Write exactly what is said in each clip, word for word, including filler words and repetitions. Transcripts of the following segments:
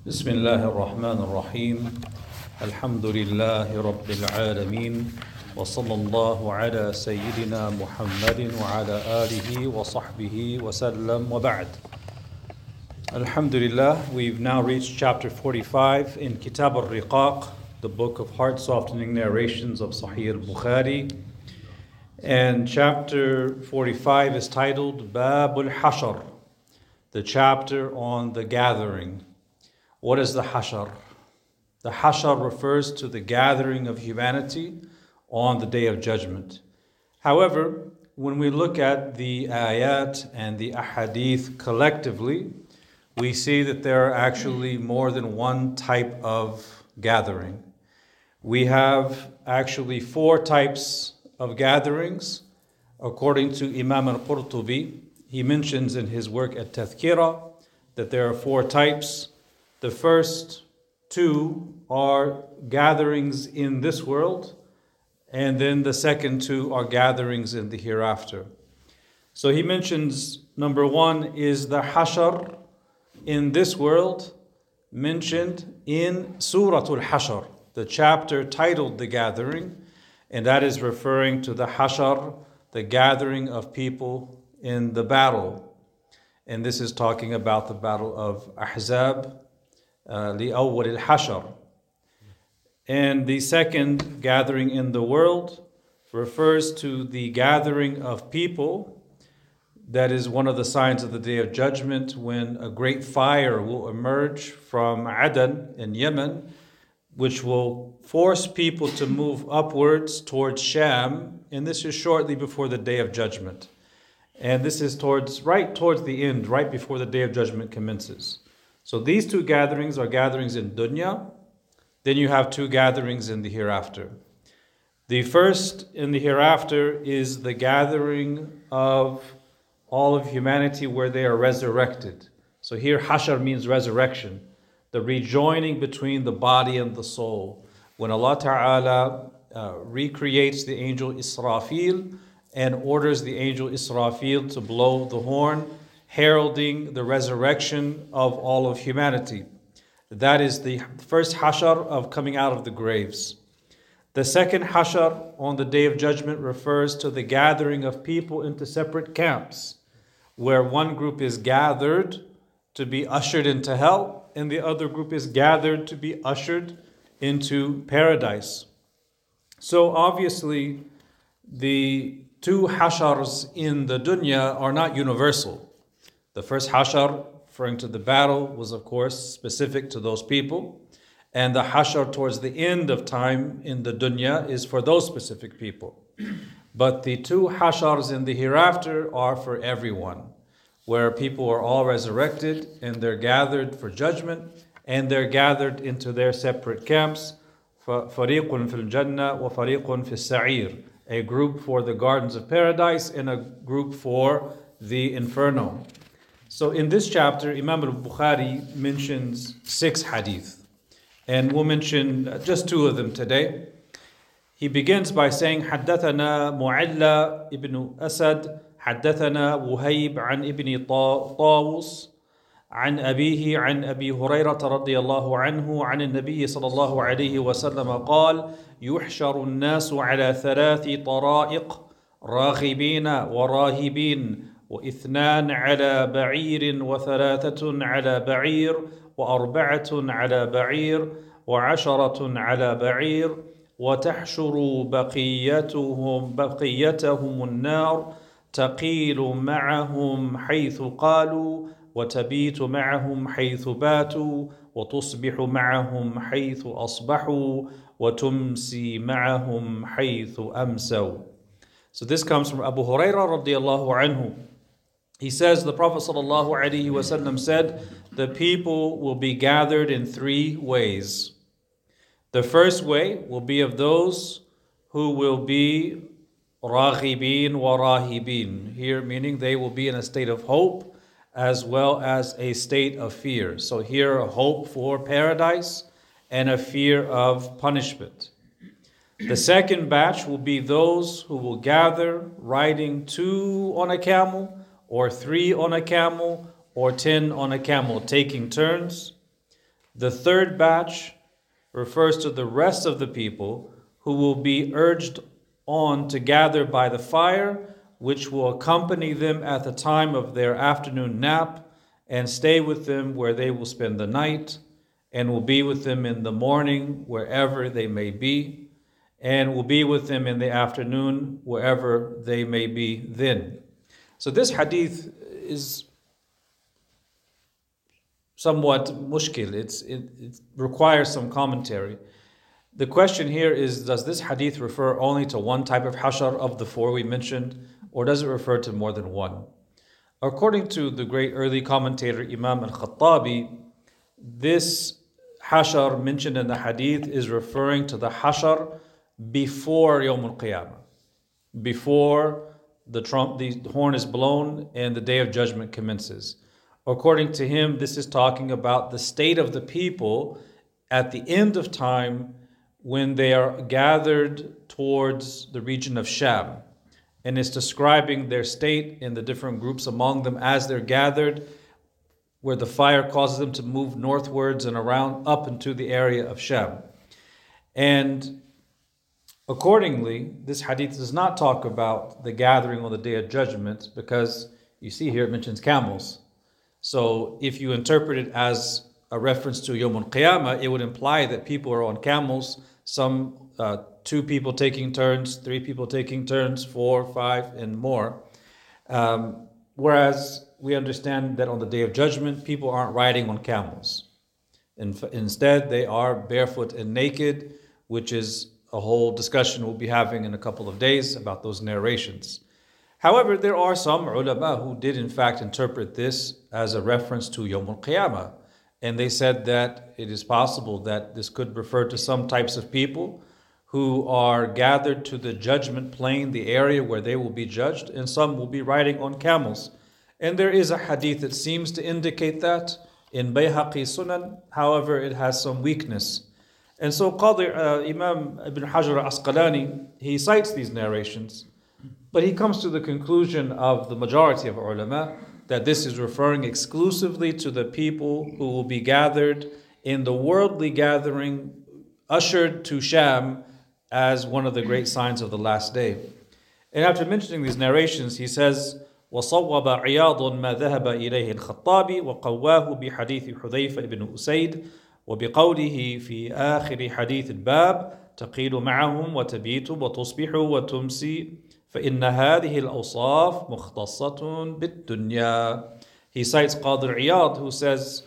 بسم الله الرحمن الرحيم الحمد لله رب العالمين وصلى الله على سيدنا محمد وعلى آله وصحبه وسلم وبعد. Alhamdulillah, we've now reached chapter forty-five in Kitab al-Riqaq, the book of heart-softening narrations of Sahih al-Bukhari. And chapter forty-five is titled Bab al-Hashar, the chapter on the gathering. What is the Hashar? The Hashar refers to the gathering of humanity on the Day of Judgment. However, when we look at the ayat and the ahadith collectively, we see that there are actually more than one type of gathering. We have actually four types of gatherings. According to Imam al-Qurtubi, he mentions in his work at Tadhkirah that there are four types. The first two are gatherings in this world, and then the second two are gatherings in the hereafter. So he mentions number one is the Hashar in this world, mentioned in Surah Al-Hashar, the chapter titled The Gathering, and that is referring to the Hashar, the gathering of people in the battle. And this is talking about the battle of Ahzab, لأول الحشر. And the second gathering in the world refers to the gathering of people. That is one of the signs of the Day of Judgment, when a great fire will emerge from Adan in Yemen, which will force people to move upwards towards Sham. And this is shortly before the Day of Judgment. And this is towards right towards the end, right before the Day of Judgment commences. So these two gatherings are gatherings in dunya. Then you have two gatherings in the hereafter. The first in the hereafter is the gathering of all of humanity where they are resurrected. So here hashar means resurrection, the rejoining between the body and the soul. When Allah Ta'ala uh, recreates the angel Israfil and orders the angel Israfil to blow the horn, heralding the resurrection of all of humanity. That is the first hashar of coming out of the graves. The second hashar on the Day of Judgment refers to the gathering of people into separate camps, where one group is gathered to be ushered into hell, and the other group is gathered to be ushered into paradise. So obviously, the two hashars in the dunya are not universal. The first hashar, referring to the battle, was of course specific to those people. And the hashar towards the end of time in the dunya is for those specific people. But the two hashars in the hereafter are for everyone, where people are all resurrected and they're gathered for judgment, and they're gathered into their separate camps. فَرِيقٌ فِي الْجَنَّةِ وَفَرِيقٌ فِي السَّعِيرِ. A group for the gardens of paradise and a group for the inferno. So in this chapter, Imam al-Bukhari mentions six hadith. And we'll mention just two of them today. He begins by saying, حدثنا معلى ابن أسد حدثنا وهيب عن ابن طاووس عن أبيه عن أبي هريرة رضي الله عنه عن النبي صلى الله عليه وسلم قال يحشر الناس على ثلاث طرائق راغبين وراهبين واثنان على بعير وثلاثة على بعير وأربعة على بعير وعشرة على بعير وتحشر بقيتهم بقيتهم النار تقيل معهم حيث قالوا وتبيت معهم حيث باتوا وتصبح معهم حيث أصبحوا وتمسي معهم حيث أمسوا. So this comes from Abu Hurairah radiallahu anhu. He says the Prophet sallallahu alaihi wasallam said, the people will be gathered in three ways. The first way will be of those who will be raghibin wa rahibin. Here meaning they will be in a state of hope as well as a state of fear. So here a hope for paradise and a fear of punishment. The second batch will be those who will gather riding two on a camel, or three on a camel, or ten on a camel, taking turns. The third batch refers to the rest of the people who will be urged on to gather by the fire, which will accompany them at the time of their afternoon nap and stay with them where they will spend the night, and will be with them in the morning wherever they may be, and will be with them in the afternoon wherever they may be then. So this hadith is somewhat mushkil. It's, it, it requires some commentary. The question here is, does this hadith refer only to one type of hashar of the four we mentioned, or does it refer to more than one? According to the great early commentator Imam al-Khattabi, this hashar mentioned in the hadith is referring to the hashar before Yawm al-Qiyamah, before the trump, the horn is blown and the day of judgment commences. According to him, this is talking about the state of the people at the end of time when they are gathered towards the region of Sham. And it's describing their state in the different groups among them as they're gathered, where the fire causes them to move northwards and around up into the area of Sham. And accordingly, this hadith does not talk about the gathering on the Day of Judgment, because you see here it mentions camels. So if you interpret it as a reference to Yawm al-Qiyamah, it would imply that people are on camels, some uh, two people taking turns, three people taking turns, four, five, and more. Um, whereas we understand that on the Day of Judgment, people aren't riding on camels. In, instead, they are barefoot and naked, which is a whole discussion we'll be having in a couple of days about those narrations. However, there are some ulama who did in fact interpret this as a reference to Yawm al-Qiyamah. And they said that it is possible that this could refer to some types of people who are gathered to the judgment plane, the area where they will be judged, and some will be riding on camels. And there is a hadith that seems to indicate that in Bayhaqi Sunan, however, it has some weakness. And so Qadi, uh, Imam Ibn Hajar al-Asqalani, he cites these narrations, but he comes to the conclusion of the majority of ulama that this is referring exclusively to the people who will be gathered in the worldly gathering, ushered to Sham as one of the great signs of the last day. And after mentioning these narrations, he says, وصوب عياض ما ذهب إليه الخطابي وقواه بحديث حذيفة بن أسيد وبقوله في آخر حديث الباب تقيل معهم وتبيت وتصبح وتمسي فإن هذه الأوصاف مختصة بالدنيا. He cites Qadi Iyad, who says,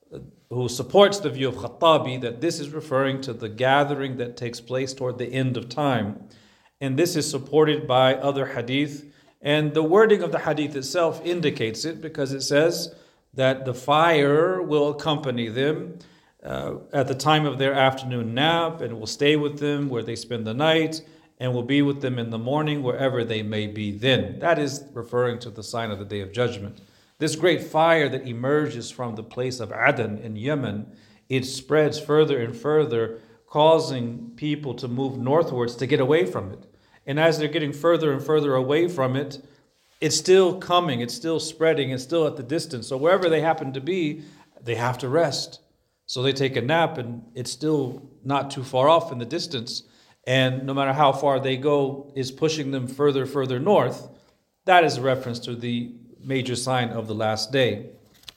who supports the view of Khattabi that this is referring to the gathering that takes place toward the end of time. And this is supported by other hadith. And the wording of the hadith itself indicates it, because it says that the fire will accompany them uh, at the time of their afternoon nap, and will stay with them where they spend the night, and will be with them in the morning wherever they may be then. That is referring to the sign of the Day of Judgment. This great fire that emerges from the place of Aden in Yemen, it spreads further and further, causing people to move northwards to get away from it. And as they're getting further and further away from it, it's still coming, it's still spreading, it's still at the distance. So wherever they happen to be, they have to rest. So they take a nap, and it's still not too far off in the distance. And no matter how far they go, is pushing them further, further north. That is a reference to the major sign of the last day.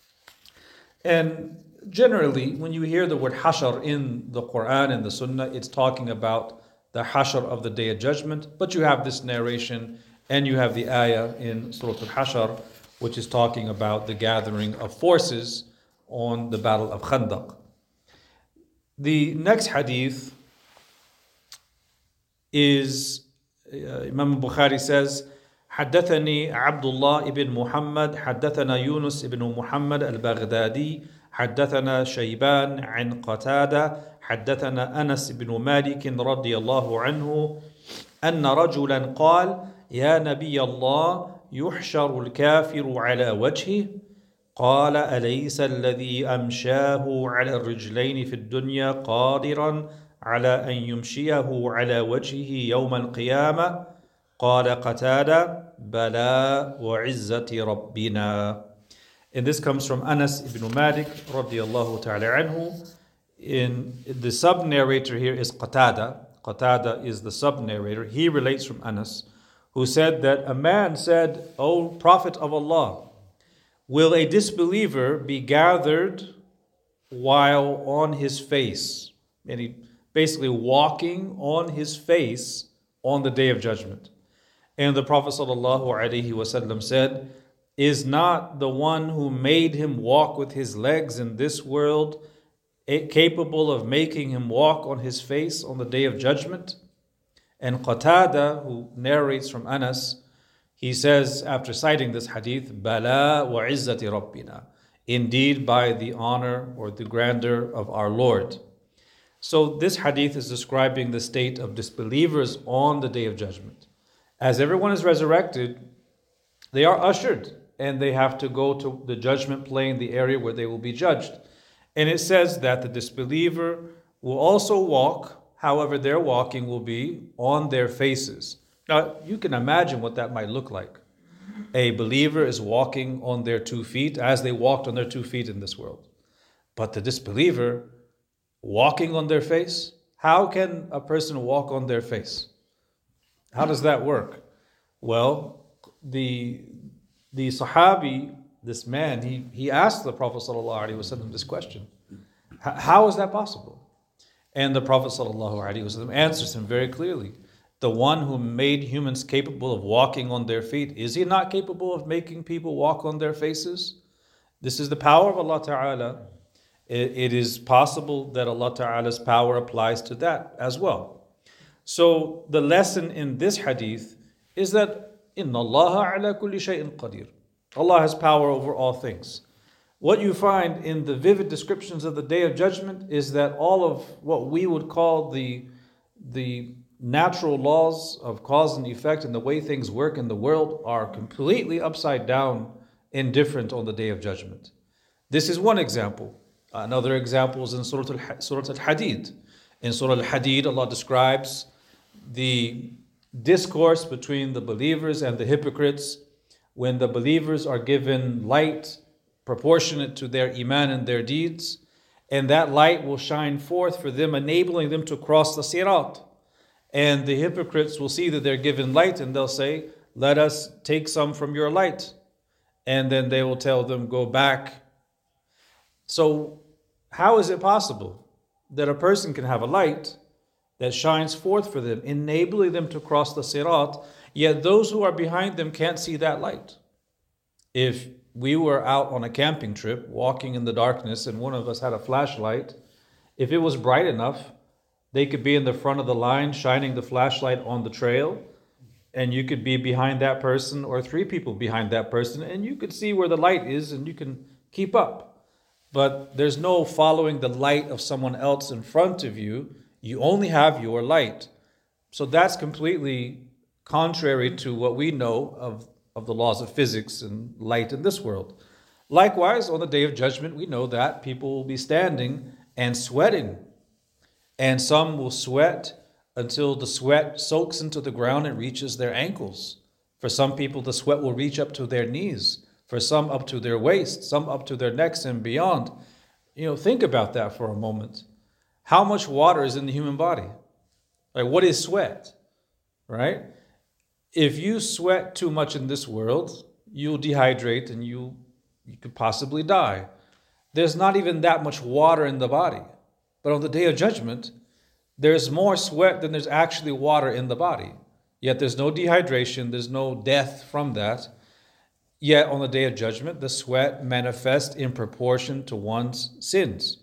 And generally, when you hear the word hashar in the Quran and the Sunnah, it's talking about the hashar of the Day of Judgment. But you have this narration, and you have the ayah in Surah Al-Hashar, which is talking about the gathering of forces on the Battle of Khandaq. The next hadith is uh, Imam Bukhari says, حدثني عبد الله بن محمد حدثنا يونس بن محمد البغدادي حدثنا شيبان عن قتادة حدثنا أنس بن مالك رضي الله عنه أن رجلا قال يا نبي الله يحشر الكافر على وجهه قال أليس الذي أمشاه على الرجلين في الدنيا قادرا على أن يمشيه على وجهه يوم القيامة قال قتادة بلى وعزة ربنا. And this comes from Anas ibn Malik radiallahu ta'ala anhu. In the sub-narrator here is Qatada. Qatada is the sub-narrator. He relates from Anas, who said that a man said, "O Prophet of Allah, will a disbeliever be gathered while on his face?" And he basically walking on his face on the Day of Judgment. And the Prophet sallallahu alaihi wasallam said, "Is not the one who made him walk with his legs in this world capable of making him walk on his face on the Day of Judgment?" And Qatada, who narrates from Anas, he says, after citing this hadith, "Bala wa izzati rabbina," indeed by the honor or the grandeur of our Lord. So this hadith is describing the state of disbelievers on the Day of Judgment. As everyone is resurrected, they are ushered and they have to go to the judgment plane, the area where they will be judged. And it says that the disbeliever will also walk, however their walking will be on their faces. Now, you can imagine what that might look like. A believer is walking on their two feet as they walked on their two feet in this world. But the disbeliever walking on their face, how can a person walk on their face? How does that work? Well, the the Sahabi, this man, he, he asked the Prophet ﷺ this question. How is that possible? And the Prophet ﷺ answers him very clearly. The one who made humans capable of walking on their feet, is he not capable of making people walk on their faces? This is the power of Allah Ta'ala. It, it is possible that Allah Ta'ala's power applies to that as well. So the lesson in this hadith is that Inna Allah ala kulli shay'in qadir. Allah has power over all things. What you find in the vivid descriptions of the Day of Judgment is that all of what we would call the, the natural laws of cause and effect and the way things work in the world are completely upside down and different on the Day of Judgment. This is one example. Another example is in Surah Al- Surah Al-Hadid. In Surah Al-Hadid, Allah describes the discourse between the believers and the hypocrites when the believers are given light proportionate to their iman and their deeds, and that light will shine forth for them, enabling them to cross the sirat. And the hypocrites will see that they're given light and they'll say, "Let us take some from your light." And then they will tell them, "Go back." So how is it possible that a person can have a light that shines forth for them, enabling them to cross the sirat, yet those who are behind them can't see that light? If we were out on a camping trip, walking in the darkness, and one of us had a flashlight, if it was bright enough, they could be in the front of the line shining the flashlight on the trail, and you could be behind that person or three people behind that person, and you could see where the light is and you can keep up. But there's no following the light of someone else in front of you. You only have your light. So that's completely contrary to what we know of, of the laws of physics and light in this world. Likewise, on the Day of Judgment, we know that people will be standing and sweating. And some will sweat until the sweat soaks into the ground and reaches their ankles. For some people, the sweat will reach up to their knees. For some, up to their waist. Some up to their necks and beyond. You know, think about that for a moment. How much water is in the human body? Like, what is sweat? Right? If you sweat too much in this world, you'll dehydrate and you, you could possibly die. There's not even that much water in the body. But on the Day of Judgment, there's more sweat than there's actually water in the body. Yet there's no dehydration, there's no death from that. Yet on the Day of Judgment, the sweat manifests in proportion to one's sins.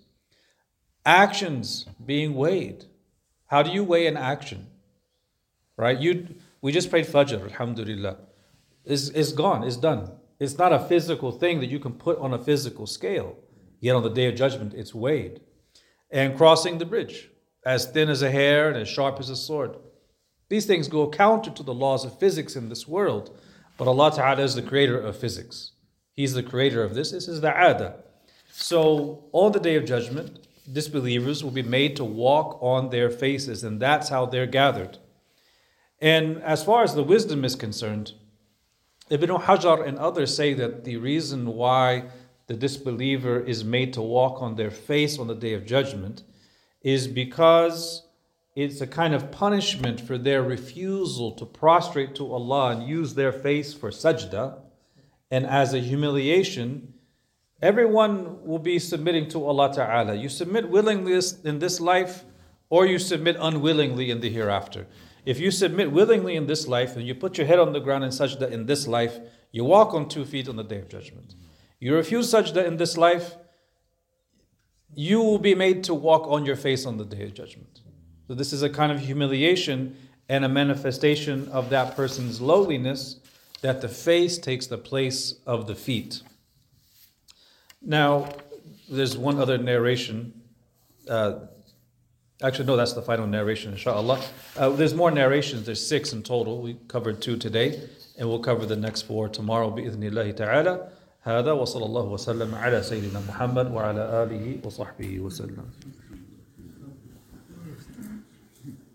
Actions being weighed. How do you weigh an action? Right? You, we just prayed Fajr, alhamdulillah. It's, it's gone, it's done. It's not a physical thing that you can put on a physical scale. Yet on the Day of Judgment, it's weighed. And crossing the bridge, as thin as a hair and as sharp as a sword. These things go counter to the laws of physics in this world. But Allah Ta'ala is the creator of physics. He's the creator of this. This is the ada. So on the Day of Judgment, disbelievers will be made to walk on their faces, and that's how they're gathered. And as far as the wisdom is concerned, Ibn Hajar and others say that the reason why the disbeliever is made to walk on their face on the Day of Judgment is because it's a kind of punishment for their refusal to prostrate to Allah and use their face for sajda. And as a humiliation, everyone will be submitting to Allah Ta'ala. You submit willingly in this life, or you submit unwillingly in the hereafter. If you submit willingly in this life and you put your head on the ground in sajda in this life, you walk on two feet on the Day of Judgment. You refuse sajda in this life, you will be made to walk on your face on the Day of Judgment. So this is a kind of humiliation and a manifestation of that person's lowliness, that the face takes the place of the feet. Now, there's one other narration. Uh, Actually, no, that's the final narration, inshallah. Uh, there's more narrations. There's six in total. We covered two today, and we'll cover the next four tomorrow, bi'idhnillahi ta'ala. هذا وصلى الله وسلم على سيدنا محمد وعلى آله وصحبه وسلم.